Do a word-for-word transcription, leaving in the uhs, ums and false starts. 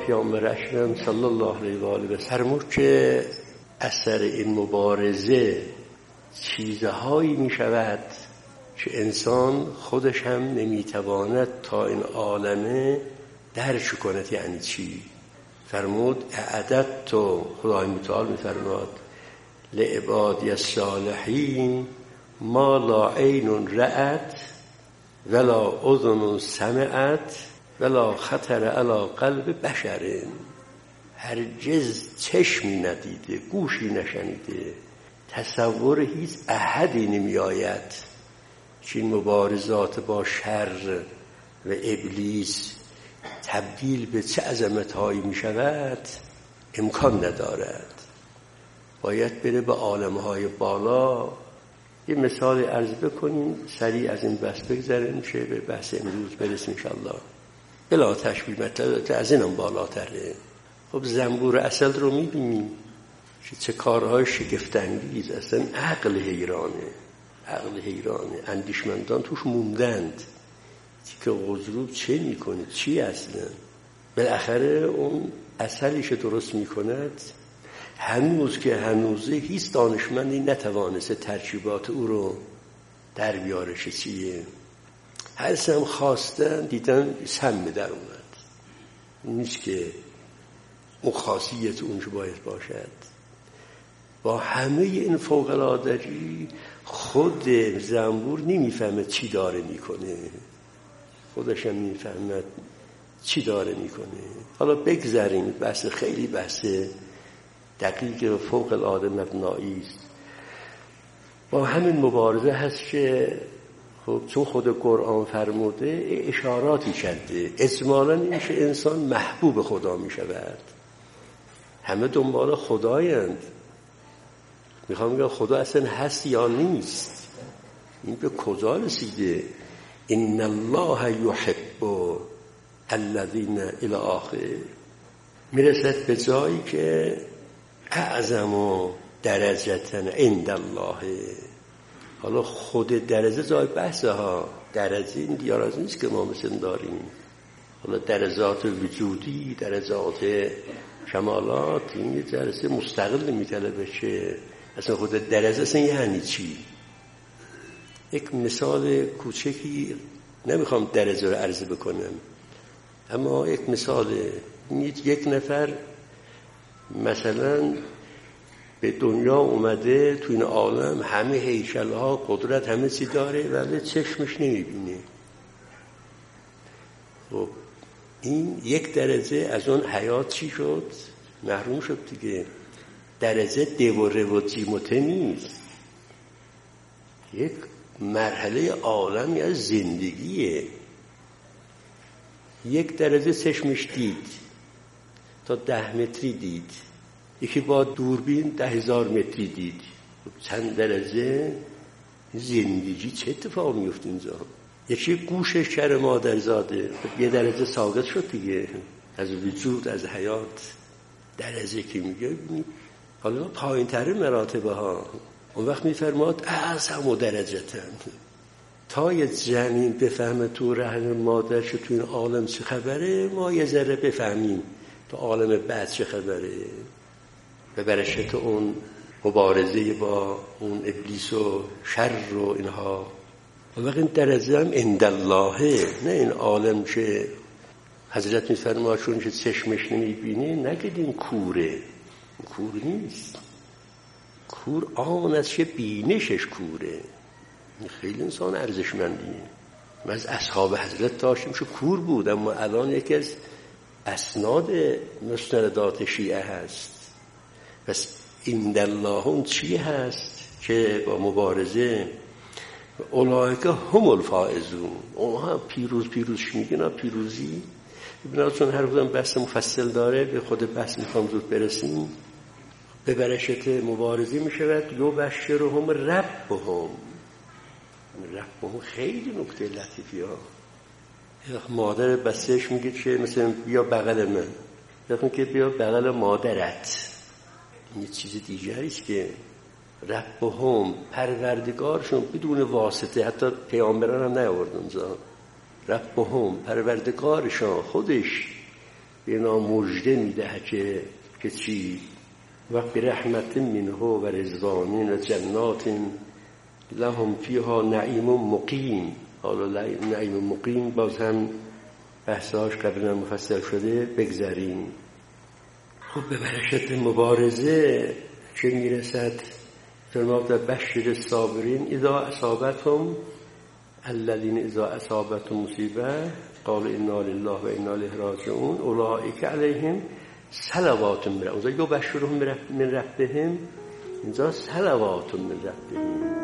پیامبر اکرم صلی الله علیه و آله فرمود که اثر این مبارزه چیزهایی می شود که انسان خودش هم نمیتواند تا این عالمه درک کند. یعنی چی؟ فرمود اعددت تو، خدای متعال می فرماد، لعبادی الصالحین ما لا عین رأت ولا اذن سمعت ولا خطر علی قلب بشر. هرگز چشمی ندیده، گوشی نشنیده، تصور هیچ احدی نمی آید که این مبارزات با شر و ابلیس تبدیل به چه عظمت‌هایی می شود امکان ندارد. باید بره به عالم‌های بالا. یه مثال عرض بکنیم سریع از این بحث بگذریم چه به بحث امروز برسیم انشاءالله. بلا تشبیه مطلب از اینم بالاتره. خب زنبور عسل رو می‌بینیم که چه کارهای شگفت‌انگیز، اصلا عقل حیرانه، عقل حیرانه. اندیشمندان توش موندند که غضروب چه میکنه، چی اصلا. بالاخره اون عسلیش درست میکند. هنوز که هنوزه هیچ دانشمندی نتوانسته ترکیبات او رو در بیارش چیه. هر سم خواستن دیدن سم در اومد. نیست که اون خاصیت اونجا باید باشد. با همه این فوق‌العادگی خود زنبور نمیفهمه چی داره میکنه، خودش هم میفهمد چی داره میکنه. حالا بگذاریم، بحث خیلی بحث دقیق و فوق العاده مبنایی است. با همین مبارزه هست که خب چون خود قرآن فرموده اشاراتی کرده، اجمالاً این که انسان محبوب خدا میشود. همه دنبال خدایند. میخوام بگم خدا اصلا هست یا نیست. این به کجا رسیده؟ ان الله یحب الذین الی آخر. میرسد به جایی که اعظم درجه عند الله. حالا خود درجه جای بحثه ها، درجه این دیار نیست که ما مثل داریم. حالا درجات وجودی، درجات کمالات، این یه جلسه مستقل میطلبه که اصلا خود درجه اصلا یعنی چی. یک مثال کوچکی، نمیخوام درجه رو عرض بکنم، اما یک مثال. یک نفر مثلا به دنیا اومده، تو این عالم همه هیکل‌ها، قدرت، همه چی داره ولی چشمش نمیبینه. خب این یک درجه از اون حیات چی شد؟ محروم شد دیگه. درجه دوره و جیموته نیست، یک مرحله عالمی از زندگیه. یک درجه چشمش دید تا ده متری دید، یکی با دوربین ده هزار متری دید. چند درجه زندگی چه اتفاق میفته اینجا. یکی گوشش کر مادر زاده، یه درجه ساقط شد دیگه از وجود، از حیات. درجه که میگه حالا پایین تر مراتبه ها. اون وقت میفرماد اعظم درجتن. تا یه جنین بفهمه تو رحم مادرش تو این عالم چه خبره، ما یه ذره بفهمیم تو عالم بعد چه خبره. به برکت اون مبارزه با اون ابلیس و شر و اینها. اون وقت این درجه هم عند الله، نه این عالم که حضرت میفرماد چون که چشمش نمیبینه نگید این کوره. کور نیست. کور آن است که بینشش کوره. خیلی انسان ارزشمندیه. من از اصحاب حضرت داشتیم که کور بود، اما الان یکی از اسناد مستندات شیعه هست. پس عند الله اون چی هست که با مبارزه اولئک هم الفائزون، اونها پیروز پیروز میگن. پیروزی ببینید چون هر روزم بحث مفصل داره، به خود بحث میخوام زود برسیم. به برکت مبارزه میشود یو بشرهم ربهم. ربهم خیلی نکته لطیفی ها. مادر بسش میگه که مثلا بیا بغل من، بخون که بیا بغل مادرت. این یه چیز دیگریست که ربهم پروردگارشون بدون واسطه، حتی پیامبران هم نیاورد اونجا. ربهم پروردگارشان خودش به اینا مژده میده که که چی و برحمت منه و رضوان و جنات لهم فیها نعیم مقیم. حالا نعیم مقیم باز هم بحثاش قبلا مفصل شده، بگذاریم. خب به برکت مبارزه چه میرسد؟ فرمود بشر الصابرین اذا اصابتهم الذين اذا اصابتهم مصیبه قالوا انا لله و انا الیه راجعون اولئک علیهم صلوات من ربهم. اونجا یبشرهم من ربهم، اینجا صلوات من ربهم.